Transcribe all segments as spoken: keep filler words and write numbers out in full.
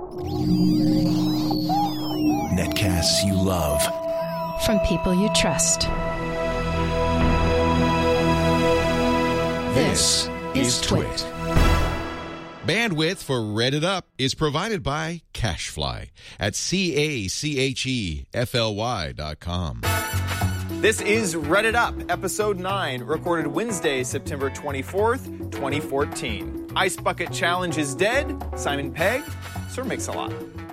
Netcasts you love. From people you trust. This is Twit. Bandwidth for Reddit Up is provided by CacheFly at C A C H E F L Y dot com. This is Reddit Up, Episode nine, recorded Wednesday, September twenty-fourth, twenty fourteen. Ice Bucket Challenge is dead. Simon Pegg, Sir Mix-a-Lot.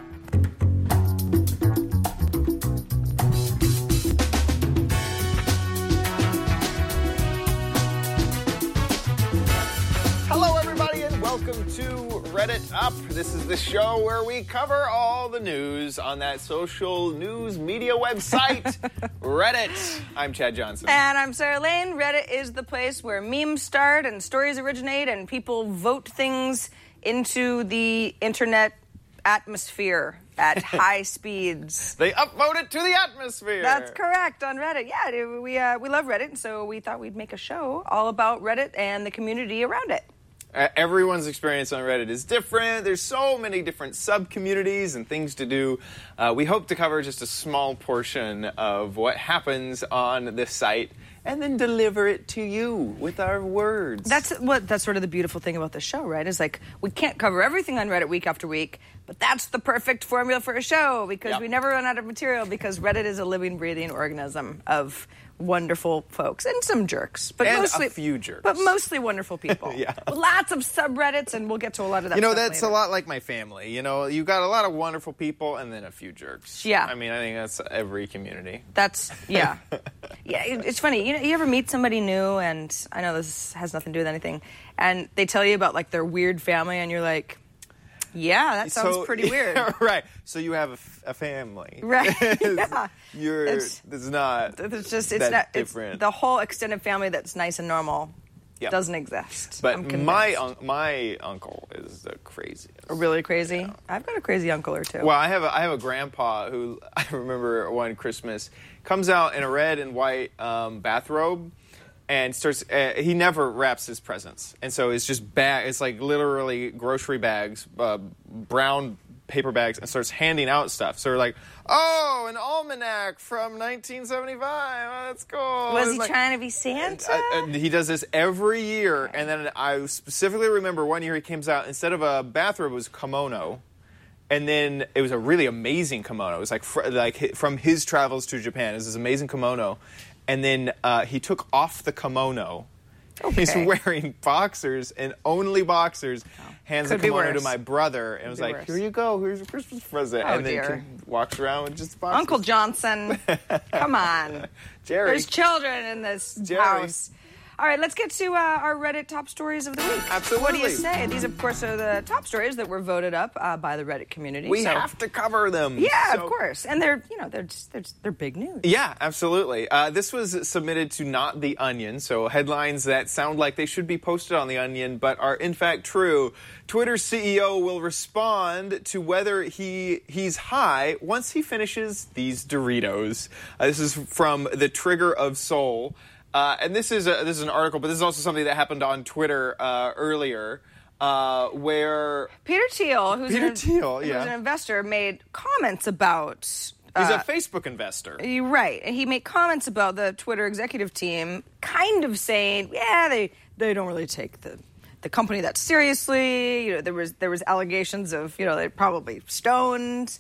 Hello, everybody, and welcome to Reddit Up. This is the show where we cover all the news on that social news media website, Reddit. I'm Chad Johnson. And I'm Sarah Lane. Reddit is the place where memes start and stories originate and people vote things into the internet atmosphere at high speeds. They upvote it to the atmosphere. That's correct, on Reddit. Yeah, we uh, we love Reddit, so we thought we'd make a show all about Reddit and the community around it. Uh, everyone's experience on Reddit is different. There's so many different sub-communities and things to do. Uh, we hope to cover just a small portion of what happens on this site and then deliver it to you with our words. That's what. That's sort of the beautiful thing about the show, right? Is like we can't cover everything on Reddit week after week, but that's the perfect formula for a show because Yep. we never run out of material because Reddit is a living, breathing organism of wonderful folks and some jerks, but And a mostly few jerks. but mostly wonderful people. Yeah. Lots of subreddits, and we'll get to a lot of that. You know, stuff that's later. a lot like my family. You know, you got a lot of wonderful people and then a few jerks. Yeah. I mean, I think that's every community. That's yeah, yeah. it- It's funny. You know, you ever meet somebody new, and I know this has nothing to do with anything, and they tell you about like their weird family, and you're like, yeah, that sounds So- pretty weird. Right. So you have a, f- a family. Right. Yeah. You're, It's- it's not It's just it's that not it's different. the whole extended family that's nice and normal Yep. doesn't exist. But I'm convinced. my un- my uncle is the craziest. really crazy. I've got a crazy uncle or two. Well, I have a, I have a grandpa who I remember one Christmas comes out in a red and white um, bathrobe and starts. Uh, he never wraps his presents, and so it's just bag. It's like literally grocery bags, uh, brown paper bags, and starts handing out stuff. So we're like, oh, an almanac from nineteen seventy-five. Oh, that's cool. Was It's he like- trying to be Santa? Uh, and he does this every year, and then I specifically remember one year he comes out, instead of a bathrobe, it was kimono, and then it was a really amazing kimono. It was like fr- like hi- from his travels to Japan. It was this amazing kimono, and then uh, he took off the kimono. He's Okay. wearing boxers and only boxers. Hands Could the be kimono to worse. my brother, and was be like, worse. "Here you go. Here's your Christmas present." Oh, and then dear. can- walks around with just boxers. Uncle Johnson, come on. Jerry. There's children in this Jerry. house. All right, let's get to uh, our Reddit top stories of the week. Absolutely. What do you say? These, of course, are the top stories that were voted up uh, by the Reddit community. We so- have to cover them. Yeah, So- of course. And they're, you know, they're just, they're, just- they're big news. Yeah, absolutely. Uh, this was submitted to Not The Onion, so headlines that sound like they should be posted on The Onion but are in fact true. Twitter's C E O will respond to whether he he's high once he finishes these Doritos. Uh, this is from The Trigger of Soul. Uh, and this is a, this is an article, but this is also something that happened on Twitter uh, earlier, uh, where Peter Thiel, who's, Peter an, Thiel, who's yeah. an investor, made comments about... he's uh, a Facebook investor. You're right. And he made comments about the Twitter executive team, kind of saying, yeah, they, they don't really take the the company that seriously. You know, there was there was allegations of, you know, they probably stoned.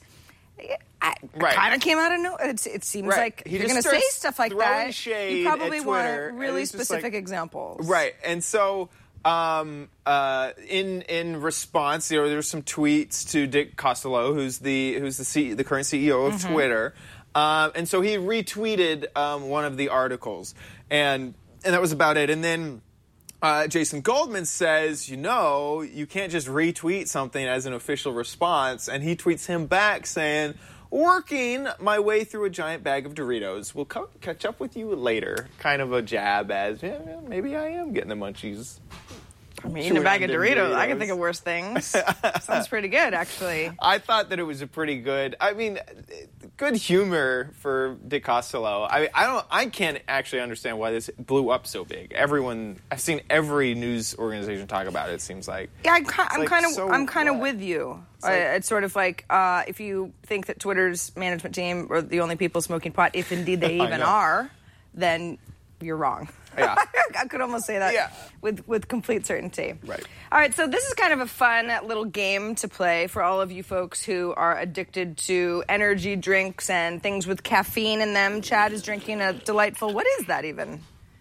I Right. kind of came out of no. It's, it seems Right. like He if you're just going to say starts stuff like throwing that, shade you probably at Twitter, want and really it's just specific like- examples. Right, and so um, uh, in in response, you know, there were some tweets to Dick Costolo, who's the who's the C, the current C E O of Mm-hmm. Twitter, um, and so he retweeted um, one of the articles, and and that was about it. And then uh, Jason Goldman says, you know, you can't just retweet something as an official response, and he tweets him back saying, working my way through a giant bag of Doritos. We'll co- catch up with you later. Kind of a jab as, yeah, yeah, maybe I am getting the munchies. I mean, eating Chewing a bag on of them Doritos. I can Doritos. think of worse things. Sounds pretty good, actually. I thought that it was a pretty good. I mean, good humor for Dick Costello. I mean, I don't. I can't actually understand why this blew up so big. Everyone, I've seen every news organization talk about it. It seems like. Yeah, I'm, ki- I'm like, kind of. so I'm kind of what? with you. It's, like- uh, it's sort of like uh, if you think that Twitter's management team are the only people smoking pot, if indeed they I even know. are, then you're wrong. Yeah. I could almost say that Yeah. with, with complete certainty. Right. All right, so this is kind of a fun little game to play for all of you folks who are addicted to energy drinks and things with caffeine in them. Chad is drinking a delightful, what is that even?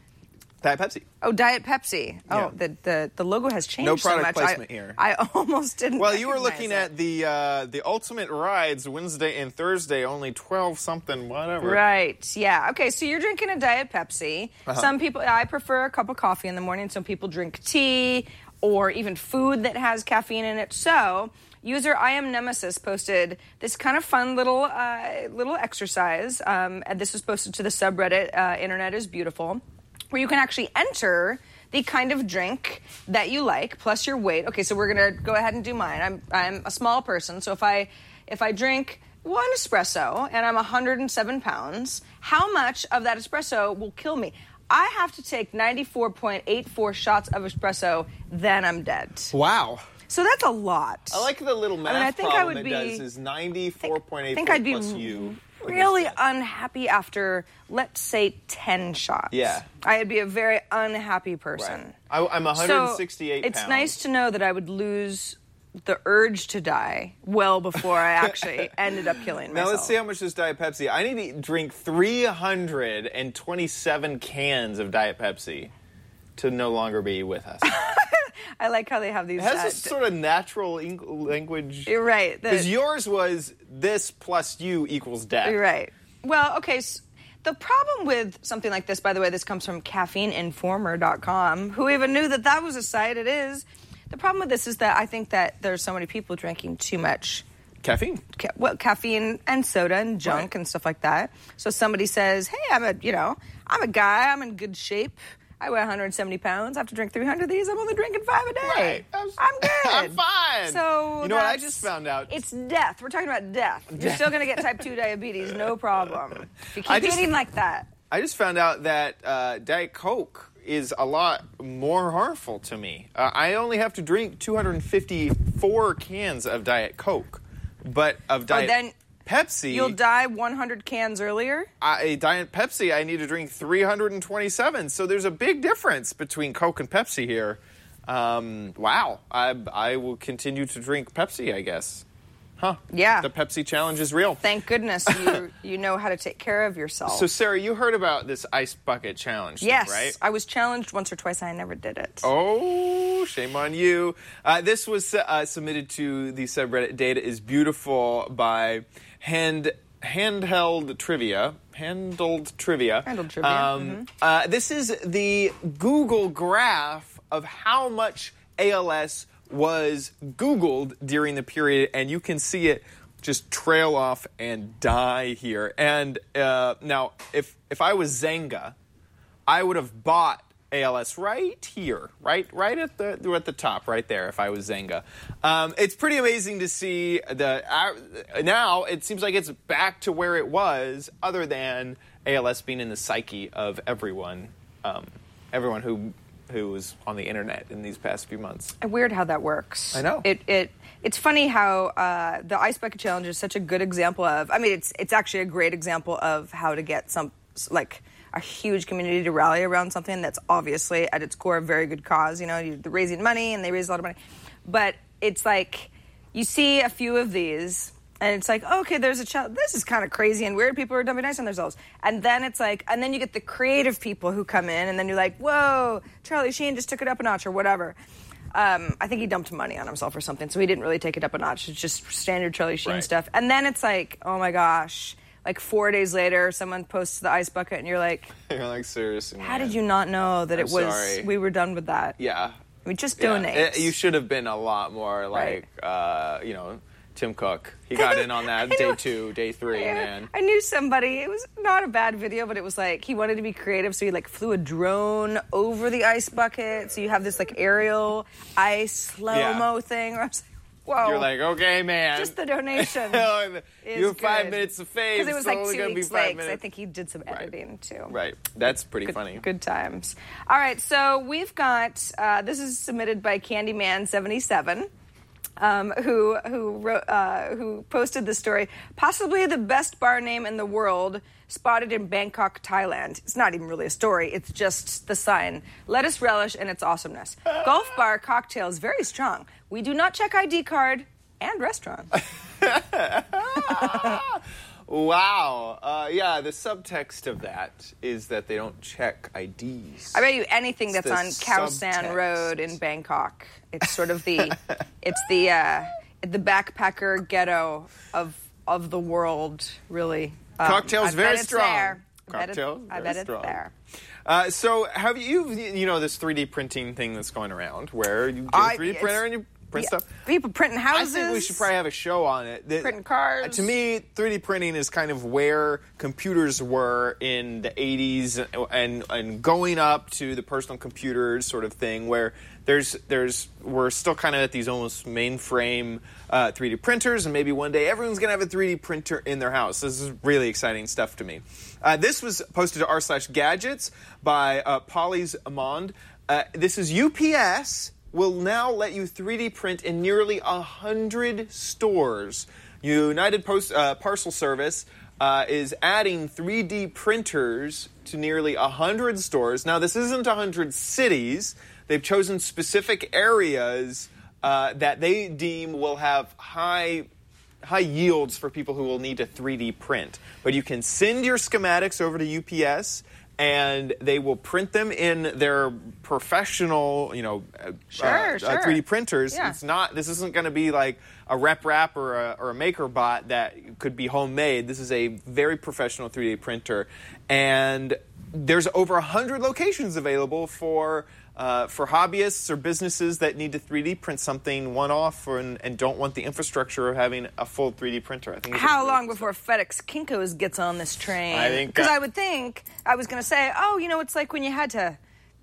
Diet Pepsi. Oh, Diet Pepsi. Oh, Yeah. the, the the logo has changed No so product much. placement I, here. I almost didn't Well, you were recognize looking it. at the uh, the Ultimate Rides Wednesday and Thursday, only twelve something, whatever. Right. Yeah. Okay. So you're drinking a Diet Pepsi. Uh-huh. Some people, I prefer a cup of coffee in the morning. Some people drink tea or even food that has caffeine in it. So user I am Nemesis posted this kind of fun little uh, little exercise, um, and this was posted to the subreddit. Uh, Internet is Beautiful, where you can actually enter the kind of drink that you like plus your weight. Okay, so we're gonna go ahead and do mine. I'm I'm a small person, so if I if I drink one espresso and I'm one hundred seven pounds, how much of that espresso will kill me? I have to take ninety-four point eight four shots of espresso, then I'm dead. Wow. So that's a lot. I like the little math I mean, I think I problem would it be- does is ninety-four point eight I think I'd be plus you. really unhappy after, let's say, ten shots. Yeah. I'd be a very unhappy person. Right. I, I'm one hundred sixty-eight so it's pounds. nice to know that I would lose the urge to die well before I actually ended up killing Now myself. let's see how much this Diet Pepsi. I need to drink three hundred twenty-seven cans of Diet Pepsi to no longer be with us. I like how they have these. It has uh, this sort of natural eng- language. You're right. the- Because yours was this plus you equals death. You're right. Well, okay. So the problem with something like this, by the way, this comes from caffeine informer dot com. Who even knew that that was a site? It is. The problem with this is that I think that there's so many people drinking too much Caffeine. ca- well, caffeine and soda and junk Right. and stuff like that. So somebody says, "Hey, I'm a, you know, I'm a guy. I'm in good shape. I weigh one hundred seventy pounds. I have to drink three hundred of these. I'm only drinking five a day. Right. I'm- I'm good. I'm fine. So You know what I that's- just found out? It's death. We're talking about death. You're still going to get type two diabetes, no problem. If you keep I just- eating like that. I just found out that uh, Diet Coke is a lot more harmful to me. Uh, I only have to drink two hundred fifty-four cans of Diet Coke, but of Diet Oh, then Pepsi, You'll die one hundred cans earlier. I, Diet Pepsi, I need to drink three hundred twenty-seven. So there's a big difference between Coke and Pepsi here. Um, wow. I, I will continue to drink Pepsi, I guess. Huh. Yeah. The Pepsi challenge is real. Thank goodness you you know how to take care of yourself. So, Sarah, you heard about this ice bucket challenge, thing, yes, right? I was challenged once or twice and I never did it. Oh, shame on you. Uh, this was uh, submitted to the subreddit Data is Beautiful by hand Handheld Trivia. Handled Trivia. Handled Trivia, Um, uh, this is the Google graph of how much A L S was Googled during the period, and you can see it just trail off and die here. And uh, now, if if I was Zynga, I would have bought A L S right here, right, right at the at the top, right there. If I was Zynga, um, it's pretty amazing to see the. Uh, now it seems like it's back to where it was, other than A L S being in the psyche of everyone, um, everyone who who was on the internet in these past few months. Weird how that works. I know. It it it's funny how uh, the ice bucket challenge is such a good example of. I mean, it's it's actually a great example of how to get some like a huge community to rally around something that's obviously at its core a very good cause. You know, you're raising money, and they raise a lot of money, but it's like you see a few of these. And it's like, okay, there's a challenge. This is kind of crazy and weird. People are dumping ice on themselves. And then it's like, and then you get the creative people who come in, and then you're like, whoa, Charlie Sheen just took it up a notch or whatever. Um, I think he dumped money on himself or something, so he didn't really take it up a notch. It's just standard Charlie Sheen Right. stuff. And then it's like, oh my gosh, like four days later, someone posts the ice bucket, and you're like, You're like, seriously, how man. did you not know that I'm it was, sorry. we were done with that? Yeah. I mean, just Yeah. donate. It- you should have been a lot more like, Right. uh, you know, Tim Cook. He got in on that day two, day three, I, man. I knew somebody. It was not a bad video, but it was like he wanted to be creative, so he like flew a drone over the ice bucket. So you have this like aerial ice slow-mo Yeah. thing. Where I was like, whoa. You're like, okay, man. Just the donation. You have five good. minutes of fame. Because it was it's like only two gonna be weeks five late. 'Cause minutes. I think he did some editing too. Right. That's pretty Good, funny. Good times. All right, so we've got uh, this is submitted by Candyman seventy-seven. Um, who who wrote, uh, who posted the story? Possibly the best bar name in the world, spotted in Bangkok, Thailand. It's not even really a story. It's just the sign. Let us relish in its awesomeness. Golf bar cocktails very strong. We do not check I D card and restaurant. Wow. Uh, yeah, the subtext of that is that they don't check I Ds. I bet you anything that's the on Khao San subtext. Road in Bangkok. It's sort of the, it's the uh, the backpacker ghetto of of the world, really. Um, Cocktails I very bet it's strong. there. I bet, it, Cocktails I very bet it's strong. there. Uh, so have you, you know, this three D printing thing that's going around where you get a I- three D it's- printer and you print Yeah. stuff? People printing I houses. think we should probably have a show on it. That- Printing cars. uh, To me, three D printing is kind of where computers were in the eighties and, and and going up to the personal computers sort of thing, where there's there's we're still kind of at these almost mainframe uh, three D printers, and maybe one day everyone's gonna have a three D printer in their house. This is really exciting stuff to me. Uh, this was posted to r slash gadgets by uh, Polly's Amond. Uh, this is U P S. Will now let you three D print in nearly one hundred stores. United Post uh, Parcel Service uh, is adding three D printers to nearly one hundred stores. Now, this isn't one hundred cities. They've chosen specific areas uh, that they deem will have high high yields for people who will need to three D print. But you can send your schematics over to U P S, and they will print them in their professional, you know, Sure, uh, sure. uh, three D printers. Yeah. It's not. This isn't going to be like a rep wrap or a, or a maker bot that could be homemade. This is a very professional three D printer, and there's over a hundred locations available for. Uh, for hobbyists or businesses that need to three D print something one-off or, and, and don't want the infrastructure of having a full three D printer. I think. it's a How great long before FedEx Kinko's gets on this train? I think- Because I would think, I was going to say, oh, you know, it's like when you had to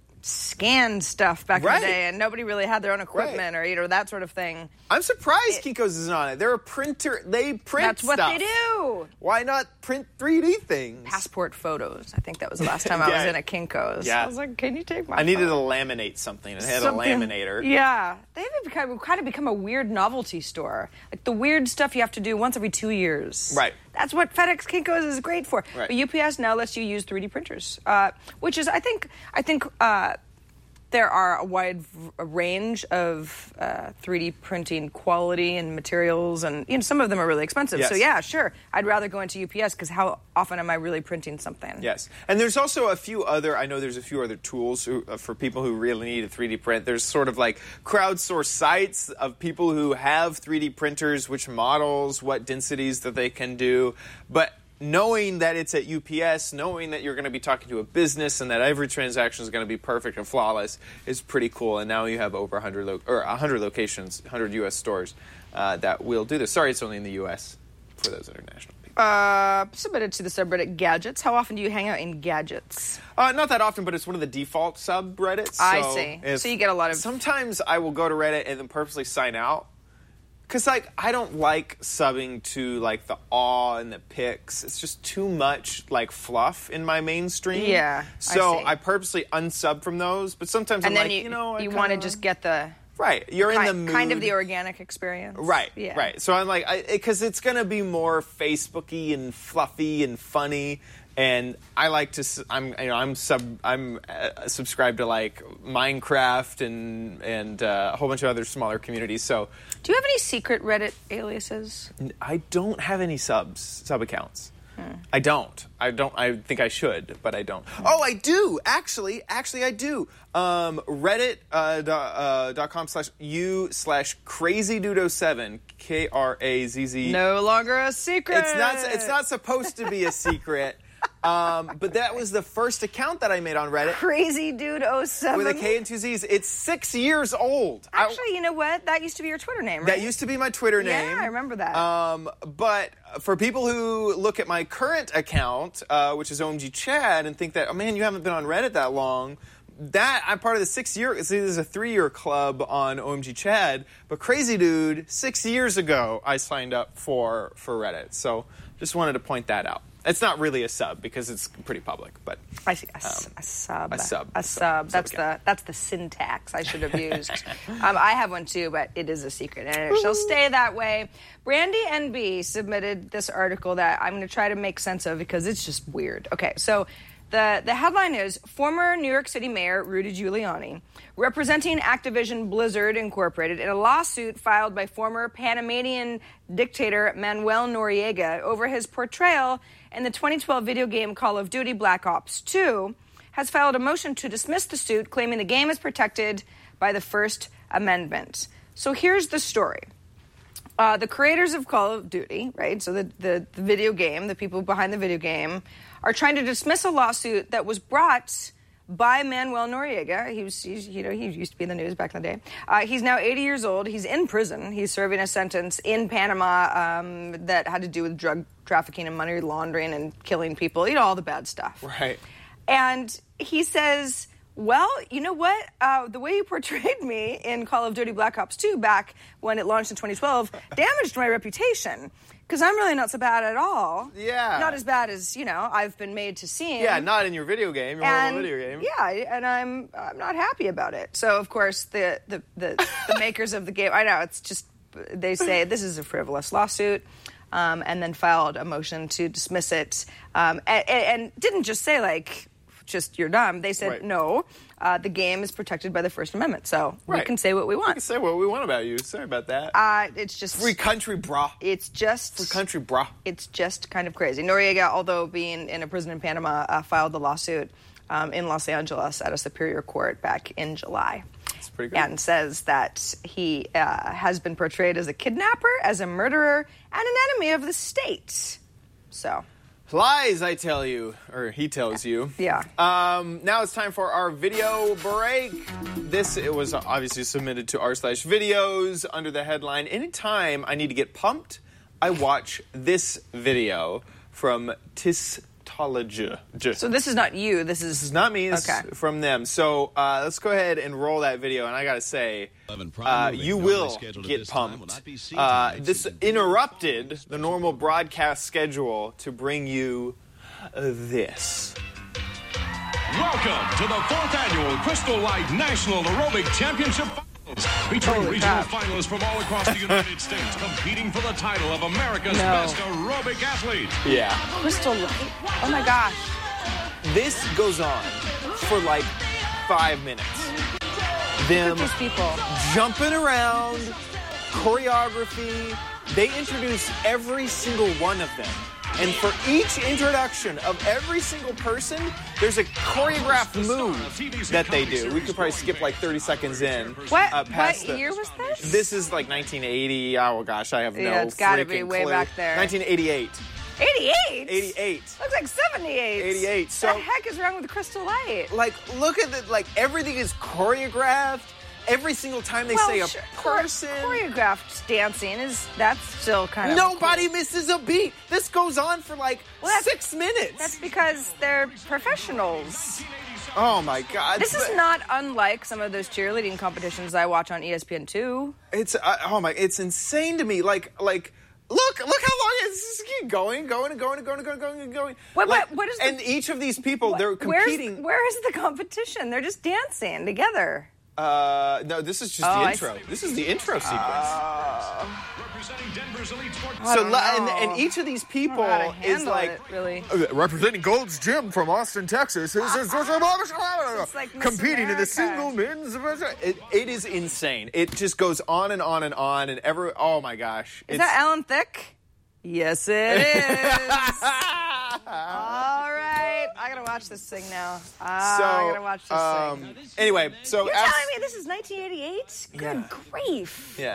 scan stuff back Right. in the day and nobody really had their own equipment Right. or, you know, that sort of thing. I'm surprised Kinko's isn't on it. They're a printer. They print That's what stuff. they do. Why not print three D things? Passport photos. I think that was the last time I was Yeah. in a Kinko's. Yeah. I was like, can you take my I needed to photo? laminate something. It had Something- a laminator. Yeah. They've become, kind of become a weird novelty store. Like the weird stuff you have to do once every two years. Right. That's what FedEx Kinko's is great for. Right. But U P S now lets you use three D printers, uh, which is, I think, I think uh, there are a wide v- a range of uh, three D printing quality and materials, and you know some of them are really expensive. Yes. So yeah, sure, I'd rather go into U P S because how often am I really printing something? Yes, and there's also a few other. I know there's a few other tools who, uh, for people who really need a three D print. There's sort of like crowdsourced sites of people who have three D printers, which models, what densities that they can do, but. Knowing that it's at U P S, knowing that you're going to be talking to a business and that every transaction is going to be perfect and flawless is pretty cool. And now you have over one hundred lo- or one hundred locations, one hundred U S stores uh, that will do this. Sorry, it's only in the U S for those international people. Uh, submitted to the subreddit Gadgets. How often do you hang out in Gadgets? Uh, not that often, but it's one of the default subreddits. I so see. if- So you get a lot of- Sometimes I will go to Reddit and then purposely sign out. Because, like, I don't like subbing to, like, the awe and the pics. It's just too much, like, fluff in my mainstream. Yeah, I So see. I, purposely unsub from those. But sometimes And I'm then like, you, you, know, I you want to kinda- just get the Right. You're in kind, the mood. kind of the organic experience. Right, Yeah. right. So I'm like, because it's going to be more Facebooky and fluffy and funny, and I like to. s- I'm, you know, I'm sub, I'm uh, subscribed to like Minecraft and and uh, a whole bunch of other smaller communities. So Do you have any secret Reddit aliases? I don't have any subs, sub accounts. Hmm. I don't. I don't. I think I should, but I don't. Oh, I do. Actually, actually, I do. Um, Reddit uh, dot, uh, dot com slash u slash crazy dudo seven K R A Z Z. No longer a secret. It's not. It's not supposed to be a secret. Um, but that was the first account that I made on Reddit. Crazy Dude oh seven. With a K and two Z's. It's six years old. Actually, I, you know what? That used to be your Twitter name, right? That used to be my Twitter name. Yeah, I remember that. Um, but for people who look at my current account, uh, which is O M G Chad, and think that, oh man, you haven't been on Reddit that long, that I'm part of the six-year, see, there's a three-year club on O M G Chad, but Crazy Dude, six years ago, I signed up for, for Reddit. So just wanted to point that out. It's not really a sub because it's pretty public, but I see a, um, a sub, a sub, a sub. That's sub the that's the syntax I should have used. um, I have one too, but it is a secret, and it shall stay that way. Brandy N B submitted this article that I'm going to try to make sense of because it's just weird. Okay, so. The, the headline is, former New York City Mayor Rudy Giuliani, representing Activision Blizzard Incorporated in a lawsuit filed by former Panamanian dictator Manuel Noriega over his portrayal in the twenty twelve video game Call of Duty Black Ops two, has filed a motion to dismiss the suit, claiming the game is protected by the First Amendment. So here's the story. Uh, the creators of Call of Duty, right, so the, the, the video game, the people behind the video game, are trying to dismiss a lawsuit that was brought by Manuel Noriega. He was, he's, you know, he used to be in the news back in the day. Uh, he's now eighty years old. He's in prison. He's serving a sentence in Panama um, that had to do with drug trafficking and money laundering and killing people, you know, all the bad stuff. Right. And he says, well, you know what? Uh, the way you portrayed me in Call of Duty Black Ops two back when it launched in twenty twelve damaged my reputation. Because I'm really not so bad at all. Yeah. Not as bad as, you know, I've been made to seem. Yeah, not in your video game, your and, horrible video game. Yeah, and I'm I'm not happy about it. So, of course, the, the, the, the makers of the game, I know, it's just, they say this is a frivolous lawsuit, um, and then filed a motion to dismiss it, um, and, and didn't just say, like, just you're dumb. They said, right. no, uh, the game is protected by the First Amendment, so right. we can say what we want. We can say what we want about you. Sorry about that. Uh, it's just... Free country, brah. It's just... Free country, brah. It's just kind of crazy. Noriega, although being in a prison in Panama, uh, filed the lawsuit um, in Los Angeles at a superior court back in July. That's pretty good. And says that he uh, has been portrayed as a kidnapper, as a murderer, and an enemy of the state. So... Lies, I tell you, or he tells you. Yeah. Um, now it's time for our video break. This it was obviously submitted to r slash videos under the headline, anytime I need to get pumped, I watch this video from Tistology. So this is not you, this is... This is not me, this okay. is from them. So uh, let's go ahead and roll that video, and I gotta say, uh, you will get pumped. Uh, this interrupted the normal broadcast schedule to bring you uh, this. Welcome to the fourth annual Crystal Light National Aerobic Championship Finals, featuring Holy regional crap. finalists from all across the United States competing for the title of America's No. Best Aerobic Athlete. Yeah. Crystal Light? Oh my gosh. This goes on for like five minutes. Them Look at these people. jumping around, choreography. They introduce every single one of them. And for each introduction of every single person, there's a choreographed move that they do. We could probably skip like thirty seconds in. What, uh, past what the- year was this? This is like nineteen eighty. Oh gosh, I have no Yeah, it's gotta be freaking way clue. back there. nineteen eighty-eight. eighty-eight? eighty-eight. Looks like seventy-eight. eighty-eight, so- What the heck is wrong with Crystal Light? Like, look at it. Like, everything is choreographed. Every single time they well, say a sure, chore- person. choreographed dancing is that's still kind of Nobody cool. misses a beat. This goes on for like Well, that's- six minutes. That's because they're professionals. Oh my God. This is But not unlike some of those cheerleading competitions I watch on E S P N two. It's uh, oh my. It's insane to me. Like like. Look! Look how long it's just keep going, going, and going, and going, and going, and going, and going. What- Like, what- what is the- and each of these people, they're Where's, competing. where is the competition? They're just dancing together. Uh, no, this is just Oh, the I intro. see. This is the intro sequence. Representing Denver's elite sports. I So don't la- and, know. and each of these people I don't know how to is handle like it, really. Uh, representing Gold's Gym from Austin, Texas. Is, is, It's like Miss competing in the America. single men's. It, it is insane. It just goes on and on and on, and every oh my gosh, Is it's, that Alan Thicke? Yes, it is. All right. I gotta watch this thing now. Ah, so I gotta watch this um, thing. anyway, so You're as- telling me this is nineteen eighty-eight? Good Yeah. grief. yeah.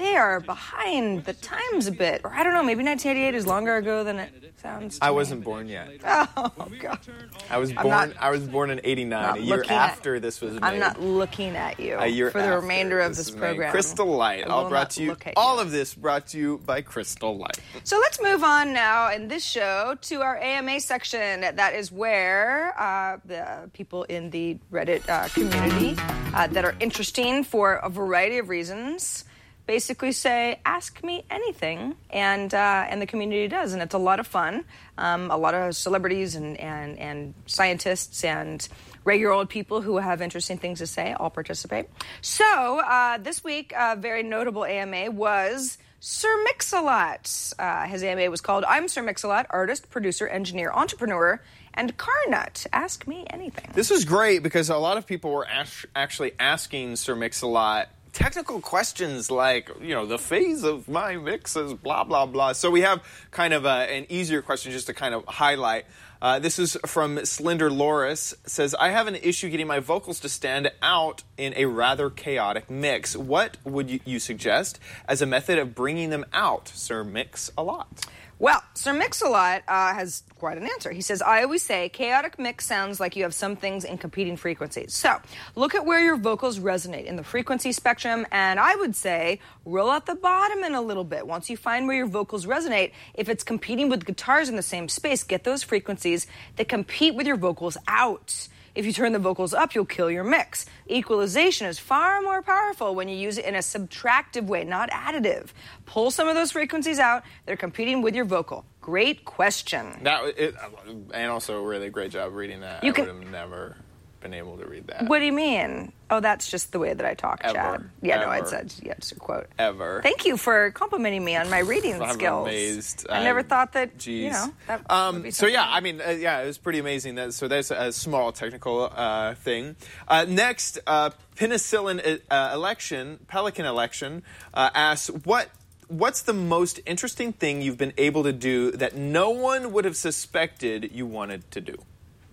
they are behind the times a bit. Or I don't know, maybe nineteen eighty-eight is longer ago than it sounds to I me. wasn't born yet. Oh, God. I was I'm born. not- I was born in eighty-nine, a year looking at- after this was made. I'm not looking at you A year for the after remainder of this was made. program. Crystal Light. I All will brought not to you. look at All you. of this brought to you by Crystal Light. So let's move on now in this show to our A M A section. That is where uh, the people in the Reddit uh, community uh, that are interesting for a variety of reasons basically say, ask me anything, and uh, and the community does, and it's a lot of fun. Um, a lot of celebrities and, and, and scientists and regular old people who have interesting things to say all participate. So uh, this week, a very notable A M A was Sir Mix-a-Lot. Uh, his A M A was called I'm Sir Mix-a-Lot, artist, producer, engineer, entrepreneur, and car nut. Ask me anything. This was great because a lot of people were ash- actually asking Sir Mix-a-Lot technical questions like, you know, the phase of my mixes, blah, blah, blah. So we have kind of a, an easier question just to kind of highlight. Uh, this is from Slender Loris. Says, I have an issue getting my vocals to stand out in a rather chaotic mix. What would you, you suggest as a method of bringing them out, Sir Mix-a-Lot? Well, Sir Mix-a-Lot uh, has quite an answer. He says, I always say chaotic mix sounds like you have some things in competing frequencies. So look at where your vocals resonate in the frequency spectrum, and I would say roll out the bottom in a little bit. Once you find where your vocals resonate, if it's competing with guitars in the same space, get those frequencies that compete with your vocals out. If you turn the vocals up, you'll kill your mix. Equalization is far more powerful when you use it in a subtractive way, not additive. Pull some of those frequencies out that are competing with your vocal. Great question. That it, and also a really great job reading that. You I can- would have never been able to read that. What do you mean? Oh, that's just the way that I talk, Ever. Chad. Yeah, no, Ever. it's a, yeah, it's a quote. Ever. Thank you for complimenting me on my reading I'm skills. amazed. I never I'm- thought that, Jeez. you know, that would um, be so, yeah, something. I mean, uh, yeah, it was pretty amazing. That, so that's a small technical uh, thing. Uh, next, uh, Penicillin uh, election, Pelican election, uh, asks, what what's the most interesting thing you've been able to do that no one would have suspected you wanted to do?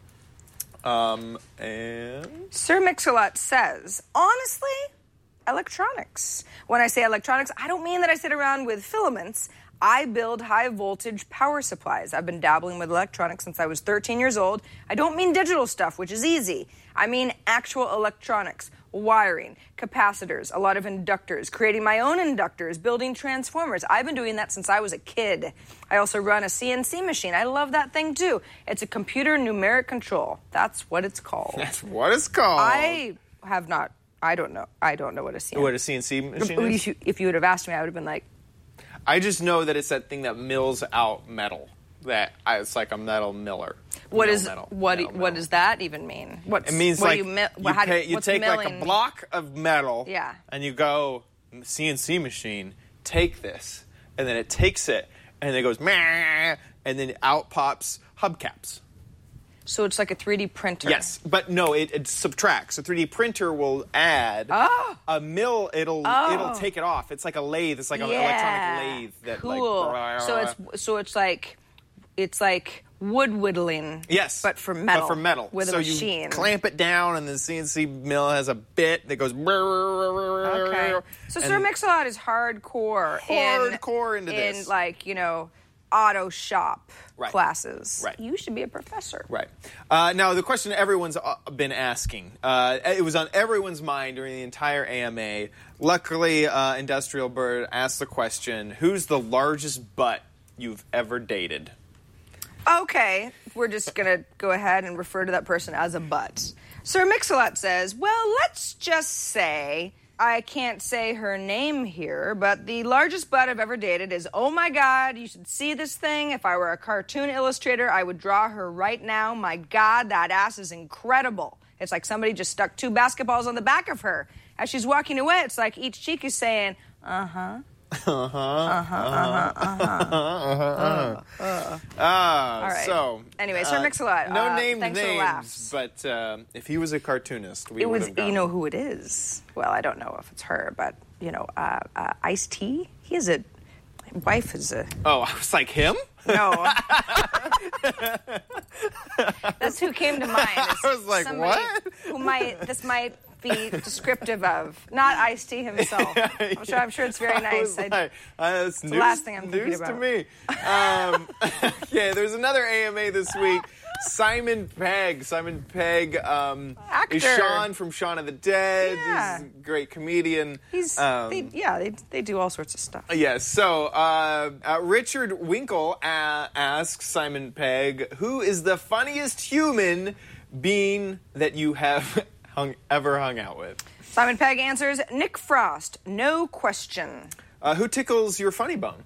Um, and... Sir Mix-a-Lot says, honestly, electronics. When I say electronics, I don't mean that I sit around with filaments. I build high-voltage power supplies. I've been dabbling with electronics since I was thirteen years old. I don't mean digital stuff, which is easy. I mean actual electronics, wiring, capacitors, a lot of inductors, creating my own inductors, building transformers. I've been doing that since I was a kid. I also run a C N C machine. I love that thing, too. It's a computer numeric control. That's what it's called. That's what it's called. I have not... I don't know. I don't know what a C N C... What a C N C machine is? If you, if you would have asked me, I would have been like... I just know that it's that thing that mills out metal. That I, it's like a metal miller. What Mill is metal, what? metal, what metal. does that even mean? What's, It means what like do you, mi- you, how do- pay, you what's take like a milling? block of metal, Yeah. and you go C N C machine, take this, and then it takes it, and it goes meh, and then out pops hubcaps. So it's like a three D printer. Yes, but no, it, it subtracts. A three D printer will add. Oh. A mill, it'll Oh. it'll take it off. It's like a lathe. It's like an Yeah. electronic lathe. That Cool. like. So it's so it's like it's like wood whittling. Yes, but for metal. But for metal, with so a machine. you clamp it down, and the C N C mill has a bit that goes. Okay. So Sir Mix-a-Lot is hardcore. Hardcore in, into in this. like you know auto shop Right. classes. Right. You should be a professor. Right. Uh, now, the question everyone's uh, been asking, uh, it was on everyone's mind during the entire A M A. Luckily, uh, Industrial Bird asked the question, who's the largest butt you've ever dated? Okay, we're just going to go ahead and refer to that person as a butt. Sir Mix-a-Lot says, well, let's just say, I can't say her name here, but the largest butt I've ever dated is, oh my God, you should see this thing. If I were a cartoon illustrator, I would draw her right now. My God, that ass is incredible. It's like somebody just stuck two basketballs on the back of her. As she's walking away, it's like each cheek is saying, uh-huh. Uh-huh. Uh-huh. Uh-huh. Uh-huh. Uh-huh. Ah, All right. so... Anyway, Sir Mix-a-Lot, No uh, named thanks for the names, laughs. but uh, if he was a cartoonist, we It would was, have gone. you know who it is. Well, I don't know if it's her, but, you know, uh, uh, Ice-T, he has a... wife is a... Oh, I was like, him? No. That's who came to mind. I was like, somebody what? Who might, this might be descriptive of, not Ice-T himself. I'm sure, I'm sure it's very nice. I was like, uh, it's the news, last thing I'm thinking news about. to me. Um, yeah, there's another A M A this week. Simon Pegg. Simon Pegg um, Actor. is Sean from Shaun of the Dead. Yeah. He's a great comedian. He's, Um, they, yeah, they, they do all sorts of stuff. Yes. So uh, uh, Richard Winkle uh, asks Simon Pegg, "Who is the funniest human being that you have hung, ever hung out with?" Simon Pegg answers, Nick Frost, no question. Uh, who tickles your funny bone?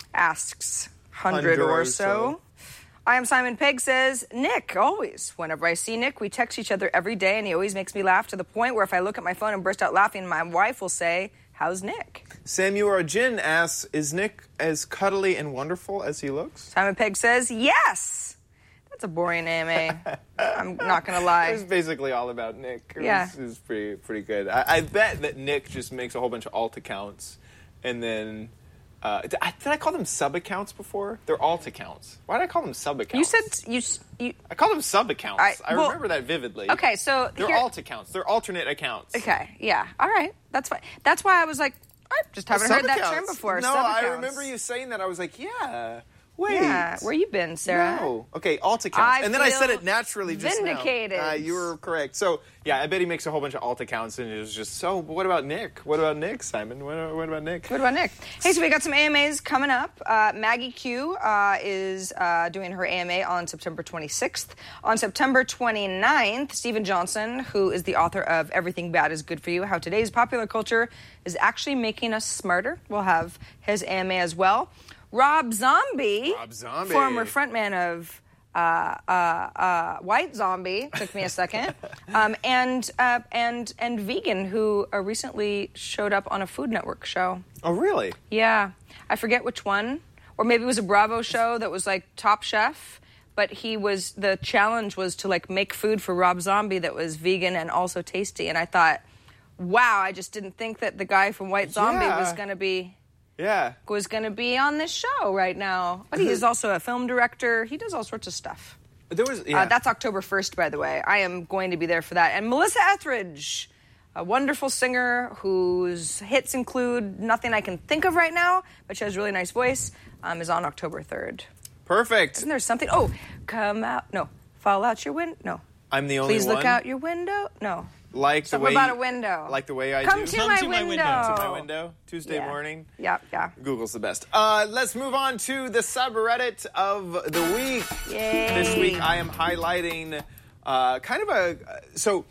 Asks, hundred Hundred or or so. so. I am Simon Pegg says, Nick, always. Whenever I see Nick, we text each other every day, and he always makes me laugh to the point where if I look at my phone and burst out laughing, my wife will say, how's Nick? Samuel Jin asks, "Is Nick as cuddly and wonderful as he looks?" Simon Pegg says, yes. That's a boring A M A. I'm not going to It lie. was basically all about Nick. It Yeah. was, it was pretty pretty good. I, I bet that Nick just makes a whole bunch of alt accounts, and then uh, did, I, did I call them sub accounts before? They're alt accounts. Why did I call them sub accounts? You said, you, s- you I call them sub accounts. I- I, well, remember that vividly. okay, so They're here- alt accounts. They're alternate accounts. Okay, yeah, all right, that's fine. That's why I was like, I just haven't heard that term Sub-accounts. before. No, I Sub-accounts. remember you saying that. I was like, yeah. Wait. Yeah, where you been, Sarah? No. Okay, alt accounts. I and then I said feel it naturally just now. vindicated. Uh, you were correct. So, yeah, I bet he makes a whole bunch of alt accounts, and it was just, so, but what about Nick? What about Nick, Simon? What, what about Nick? What about Nick? Hey, so we got some A M As coming up. Uh, Maggie Q uh, is uh, doing her A M A on September twenty-sixth. On September twenty-ninth, Stephen Johnson, who is the author of Everything Bad is Good for You, How Today's Popular Culture is Actually Making Us Smarter, will have his A M A as well. Rob Zombie, Rob Zombie. former frontman of uh, uh, uh, White Zombie, took me a second, um, and uh, and and vegan, who uh, recently showed up on a Food Network show. Oh, really? Yeah, I forget which one, or maybe it was a Bravo show that was like Top Chef. But he was the challenge was to like make food for Rob Zombie that was vegan and also tasty, and I thought, wow, I just didn't think that the guy from White Zombie Yeah. was going to be. Yeah. was going to be on this show right now. But he is also a film director. He does all sorts of stuff. There was, yeah. Uh, that's October first, by the way. I am going to be there for that. And Melissa Etheridge, a wonderful singer whose hits include Nothing I Can Think of Right Now, but she has a really nice voice, um, is on October third. Perfect. Isn't there something? Oh, come out. No. Fall out your window. No. I'm the only Please one. look out your window. No. Like the Something way about you- a window. Like the way I Come do. to Come my to my window. window. To my window. Tuesday Yeah. morning. Yeah, yeah. Google's the best. Uh, let's move on to the subreddit of the week. Yay. This week I am highlighting uh, kind of a... So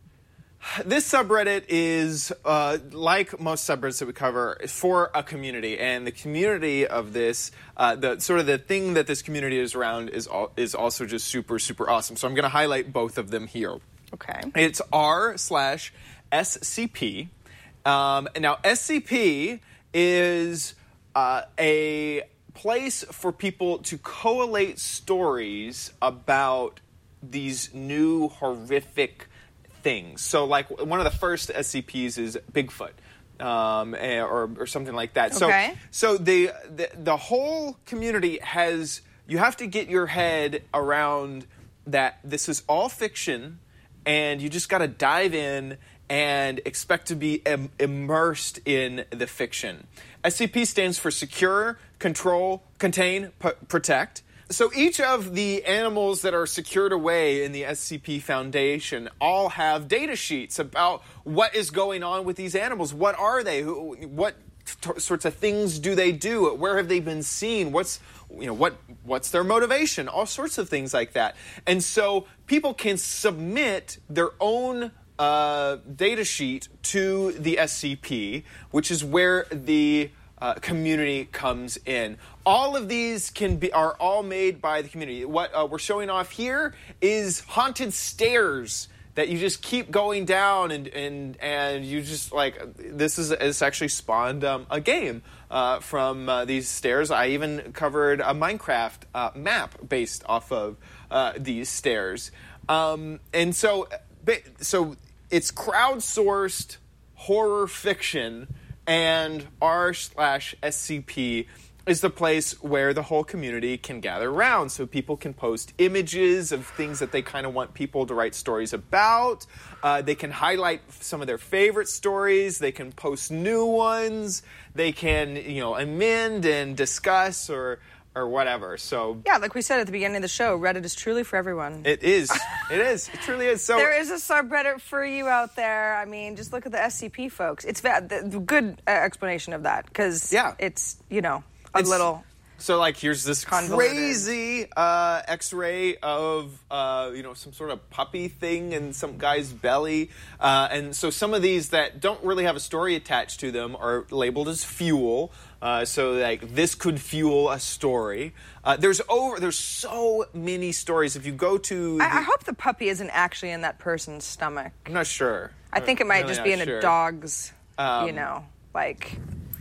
this subreddit is, uh, like most subreddits that we cover, for a community. And the community of this, uh, the sort of the thing that this community is around is, al- is also just super, super awesome. So I'm going to highlight both of them here. Okay. It's r slash S C P. Um, now, S C P is uh, a place for people to collate stories about these new horrific things. So, like, one of the first S C Ps is Bigfoot. Um, eh, or, or something like that. Okay. So, so the, the the whole community has, you have to get your head around that this is all fiction, and you just got to dive in and expect to be im- immersed in the fiction. S C P stands for Secure, Control, Contain, P- Protect. So each of the animals that are secured away in the S C P Foundation all have data sheets about what is going on with these animals. What are they? Who, what t- sorts of things do they do? Where have they been seen? What's you know what what's their motivation? All sorts of things like that. And so people can submit their own uh, data sheet to the S C P, which is where the uh, community comes in. All of these can be are all made by the community. What uh, we're showing off here is haunted stairs that you just keep going down, and and and you just like this is it's actually spawned um, a game uh, from uh, these stairs. I even covered a Minecraft uh, map based off of uh, these stairs, um, and so so it's crowdsourced horror fiction, and r slash S C P is the place where the whole community can gather around. So people can post images of things that they kind of want people to write stories about. Uh, they can highlight some of their favorite stories. They can post new ones. They can, you know, amend and discuss or or whatever. So yeah, like we said at the beginning of the show, Reddit is truly for everyone. It is. It is. It truly is. So there is a subreddit for you out there. I mean, just look at the S C P folks. It's va- the, the good uh, explanation of that because yeah. it's, you know, a it's, little... So, like, here's this convoluted. crazy uh, X-ray of, uh, you know, some sort of puppy thing in some guy's belly. Uh, and so some of these that don't really have a story attached to them are labeled as fuel. Uh, so, like, this could fuel a story. Uh, there's over. There's so many stories. If you go to... The, I, I hope the puppy isn't actually in that person's stomach. I'm not sure. I think it might really just be in sure. a dog's, Um, you know, like...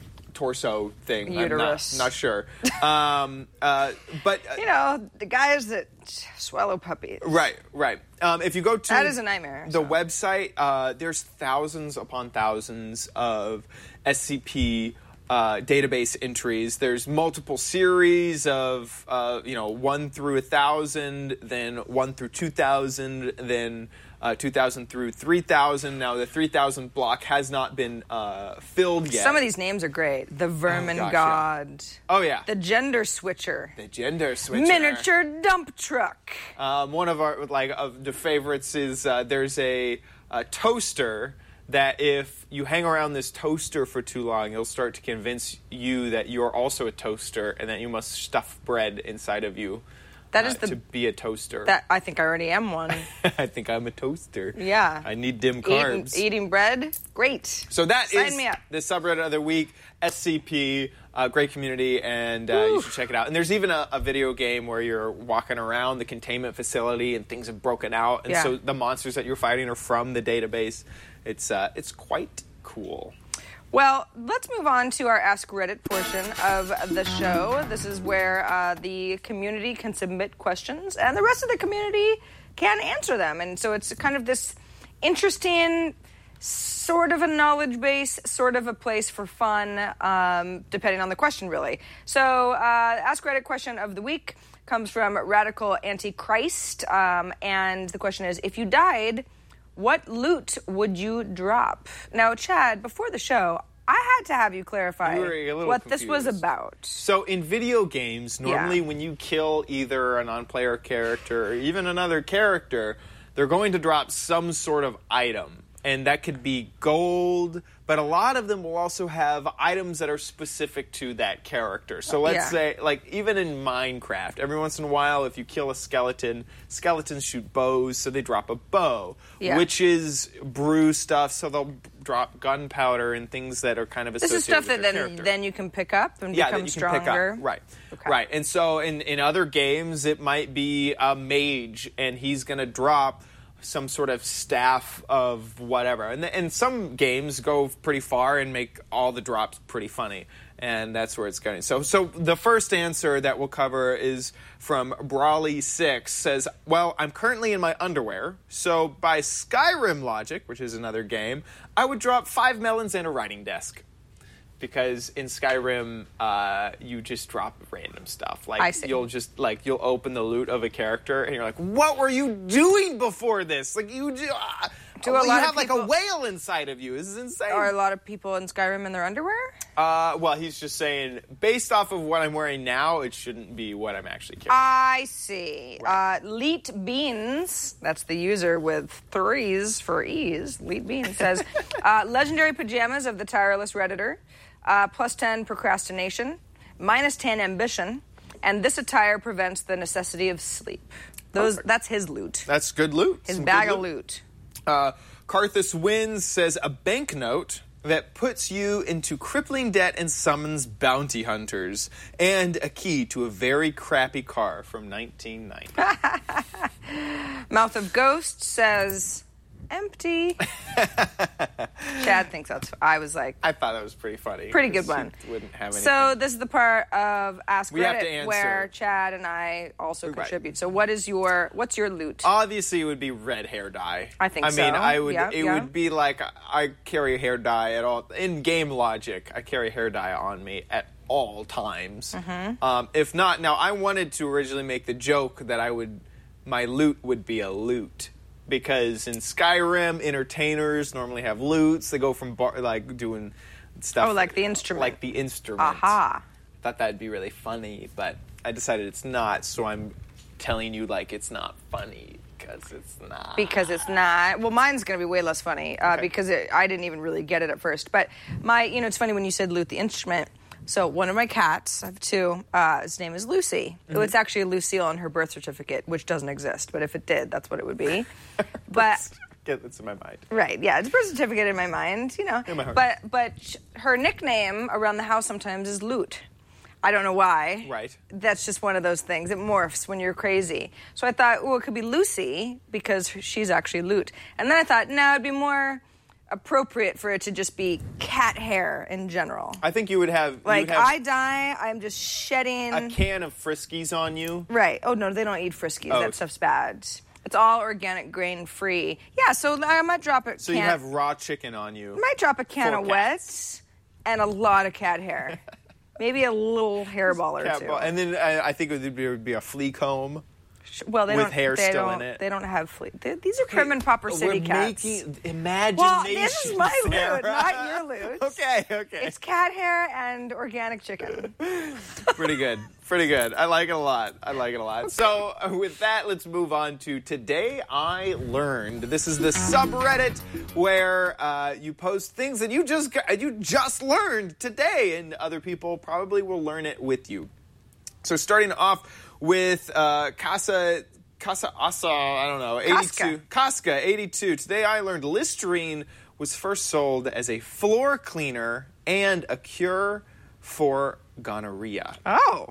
torso thing. Uterus. I'm not, not sure. Um, uh, but... Uh, you know, the guys that swallow puppies. Right, right. Um, if you go to... That is a nightmare. The so. website, uh, there's thousands upon thousands of S C P uh, database entries. There's multiple series of, uh, you know, one through a thousand, then one through two thousand, then... Uh, two thousand through three thousand. Now, the three thousand block has not been uh, filled yet. Some of these names are great. The Vermin oh, gosh, God. Yeah. Oh, yeah. The Gender Switcher. The Gender Switcher. Miniature Dump Truck. Um, one of our, like, of the favorites is uh, there's a, a toaster that if you hang around this toaster for too long, it'll start to convince you that you're also a toaster and that you must stuff bread inside of you. That is uh, the to be a toaster. That I think I already am one. I think I'm a toaster. Yeah. I need dim Eating, carbs. eating bread, great. So that Sign is me up. the subreddit of the week, S C P, uh, great community, and uh, you should check it out. And there's even a, a video game where you're walking around the containment facility and things have broken out, and yeah. so the monsters that you're fighting are from the database. It's uh, it's quite cool. Well, let's move on to our Ask Reddit portion of the show. This is where uh, the community can submit questions, and the rest of the community can answer them. And so it's kind of this interesting, sort of a knowledge base, sort of a place for fun, um, depending on the question, really. So, uh, Ask Reddit question of the week comes from Radical Antichrist, um, and the question is, if you died... what loot would you drop? Now, Chad, before the show, I had to have you clarify you were a little what confused. this was about. So in video games, normally Yeah. when you kill either a non-player character or even another character, they're going to drop some sort of item. And that could be gold, but a lot of them will also have items that are specific to that character. So let's Yeah. say, like, even in Minecraft, every once in a while, if you kill a skeleton, skeletons shoot bows, so they drop a bow. Yeah. Witches brew stuff, so they'll drop gunpowder and things that are kind of This associated is stuff with that their then character. then you can pick up and Yeah, become that you stronger. can pick up. Right. Okay. Right. And so in, in other games, it might be a mage, and he's going to drop some sort of staff of whatever. And, and some games go pretty far and make all the drops pretty funny. And that's where it's going. So so the first answer that we'll cover is from Brawly six. Says, well, I'm currently in my underwear, so by Skyrim logic, which is another game, I would drop five melons and a writing desk. Because in Skyrim, uh, you just drop random stuff. Like I see. you'll just like you'll open the loot of a character, and you're like, "What were you doing before this? Like you do, uh, Do a well, you lot of have like a people- whale inside of you. This is insane." Are a lot of people in Skyrim in their underwear? Uh, well, he's just saying, based off of what I'm wearing now, it shouldn't be what I'm actually carrying. I see. Uh, Leet Beans, that's the user with threes for ease. Leet Beans says, uh, legendary pajamas of the tireless Redditor, uh, plus ten procrastination, minus ten ambition, and this attire prevents the necessity of sleep. Those, Perfect. That's his loot. That's good loot. His Some bag good of loot. Uh, Carthus Wins says, a banknote that puts you into crippling debt and summons bounty hunters, and a key to a very crappy car from nineteen ninety. Mouth of Ghost says, empty. Chad thinks that's... I was like... I thought that was pretty funny. Pretty good 'cause one. he wouldn't have anything. So this is the part of Ask We have to Reddit answer. where Chad and I also Right. contribute. So what is your what's your loot? Obviously, it would be red hair dye. I think I so. mean, I would. Yeah, it yeah. would be like I carry hair dye at all. In game logic, I carry hair dye on me at all times. Mm-hmm. Um, if not, now I wanted to originally make the joke that I would, my loot would be a loot. Because in Skyrim, entertainers normally have loots. They go from bar, like doing stuff. Oh, like the instrument. Like the instrument. Aha. Thought that'd be really funny, but I decided it's not. So I'm telling you like it's not funny because it's not. Because it's not. Well, mine's going to be way less funny uh, Okay. because it, I didn't even really get it at first. But my, you know, it's funny when you said loot the instrument. So one of my cats, I have two, uh, his name is Lucy. Mm-hmm. It's actually Lucille on her birth certificate, which doesn't exist. But if it did, that's what it would be. But Get that's in my mind. right, yeah, it's a birth certificate in my mind, you know. In my heart. But but sh- her nickname around the house sometimes is Loot. I don't know why. Right. That's just one of those things. It morphs when you're crazy. So I thought, well, it could be Lucy because she's actually Loot. And then I thought, no, it'd be more appropriate for it to just be cat hair in general. I think you would have you Like, would have I die, I'm just shedding. a can of Friskies on you. Right. Oh, no, they don't eat Friskies. Oh. That stuff's bad. It's all organic, grain-free. Yeah, so I might drop a So can. you have raw chicken on you. I might drop a can Four of cats. wet and a lot of cat hair. Maybe a little hairball or Cat two. ball. And then uh, I think it would be, it would be a flea comb. Well, they with don't, hair they still don't, in it. They don't have flea. They, these are prim and proper city We're cats. making imagination. Well, this is my loot, Sarah. not your loot. Okay, okay. It's cat hair and organic chicken. Pretty good. Pretty good. I like it a lot. I like it a lot. So uh, with that, let's move on to Today I Learned. This is the subreddit where uh, you post things that you just got, you just learned today, and other people probably will learn it with you. So starting off with uh, Casa Casa Asa, I don't know, eighty-two. Casca, eighty-two. Today I learned Listerine was first sold as a floor cleaner and a cure for gonorrhea. Oh.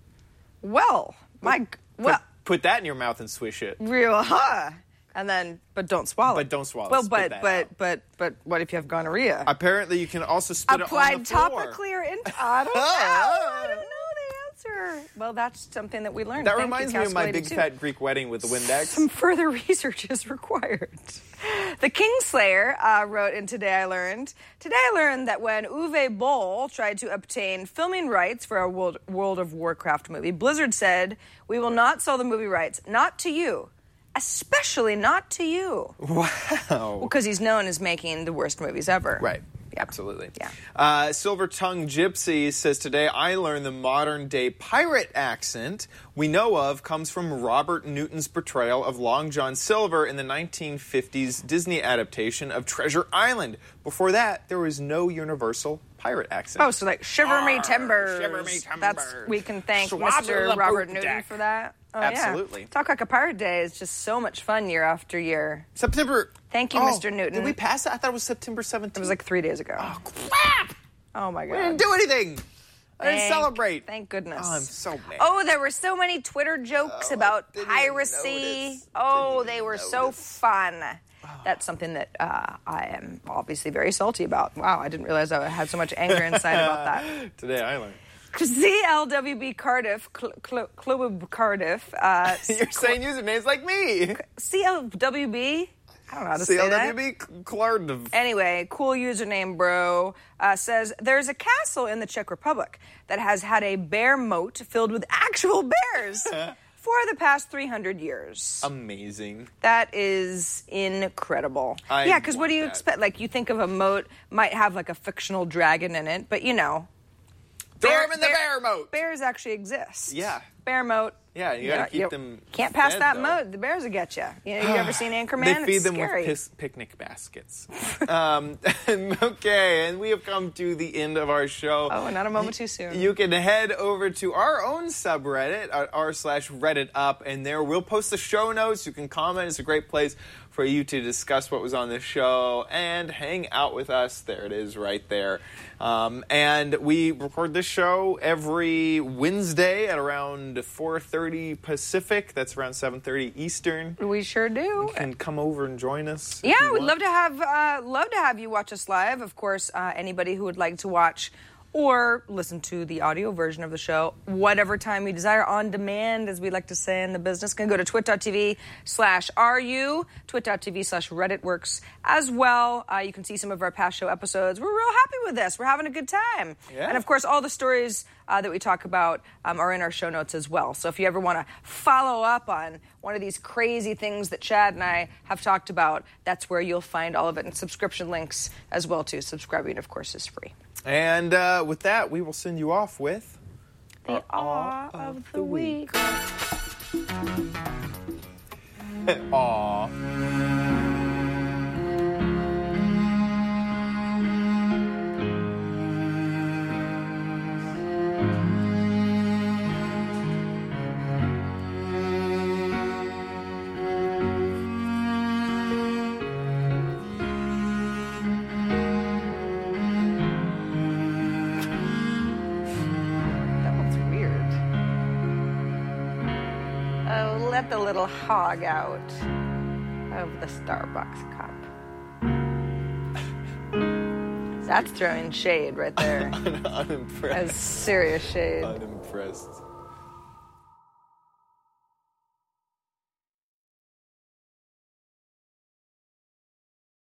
Well, my... g- Well, Put, put that in your mouth and swish it. real, huh? And then, but don't swallow. But don't swallow. Well, Spit but, that but, out. but, but, what if you have gonorrhea? Apparently, you can also spit Applied it on the floor. topically or in... I don't know. I don't know the answer. Well, that's something that we learned. That Thank reminds you, me of my Cascade big too. fat Greek wedding with the Windex. Some further research is required. The Kingslayer uh, wrote in Today I Learned, Today I learned that when Uwe Boll tried to obtain filming rights for a World, World of Warcraft movie, Blizzard said, we will not sell the movie rights, not to you, especially not to you. Wow. Because he's known as making the worst movies ever. Right. Yeah. Absolutely. Yeah. Uh, Silver Tongue Gypsy says, today I learned the modern day pirate accent we know of comes from Robert Newton's portrayal of Long John Silver in the nineteen fifties Disney adaptation of Treasure Island. Before that, there was no universal pirate accent. Oh, so like Shiver Me Arr, Timbers. shiver me timbers. That's, we can thank Swab Mister the Robert poop Newton deck. for that. Oh, Absolutely. Yeah. Talk Like a Pirate Day is just so much fun year after year. September. Thank you, Oh, Mister Newton. Did we pass that? I thought it was September seventeenth. It was like three days ago. Oh, crap! Oh, my God. We didn't do anything. I didn't Thank- celebrate. Thank goodness. Oh, I'm so mad. Oh, there were so many Twitter jokes Oh, about I didn't piracy. notice. Oh, Didn't they were notice. so fun. That's something that uh, I am obviously very salty about. Wow, I didn't realize I had so much anger inside about that. Today I learned. C L W B Cardiff, Cl- Cl- Club Cardiff. Uh, You're saying usernames like me. C L W B? I don't know how to say C L that. W B Clardiv. Anyway, cool username, bro, uh, says, there's a castle in the Czech Republic that has had a bear moat filled with actual bears for the past three hundred years. Amazing. That is incredible. I yeah, because what want do you that. expect? Like, you think of a moat, might have like a fictional dragon in it, but you know. Throw bear- him in the bear moat. Bears actually exist. Yeah. Bear moat. Yeah, you gotta keep them Can't pass fed, that though. moat. The bears will get you. You know, you ever seen Anchorman? They feed it's them scary. with pis- picnic baskets. um, okay, and we have come to the end of our show. Oh, not a moment too soon. You can head over to our own subreddit at r slash Reddit up, and there we'll post the show notes. You can comment. It's a great place for you to discuss what was on the show and hang out with us. There it is right there. Um, and we record this show every Wednesday at around four thirty Pacific. That's around seven thirty Eastern. We sure do. You can come over and join us. if Yeah, you we'd want. love to have uh, love to have you watch us live. Of course, uh, anybody who would like to watch or listen to the audio version of the show, whatever time you desire, on demand, as we like to say in the business, can go to twit.tv slash RU, twit.tv slash Reddit works as well. Uh, you can see some of our past show episodes. We're real happy with this. We're having a good time. Yeah. And of course, all the stories uh, that we talk about um, are in our show notes as well. So if you ever want to follow up on one of these crazy things that Chad and I have talked about, that's where you'll find all of it, and subscription links as well, too. Subscribing, of course, is free. And uh, with that, we will send you off with the Awe of, of the Week. Aw. Let the little hog out of the Starbucks cup. That's throwing shade right there. Un- unimpressed. That's serious shade. Unimpressed.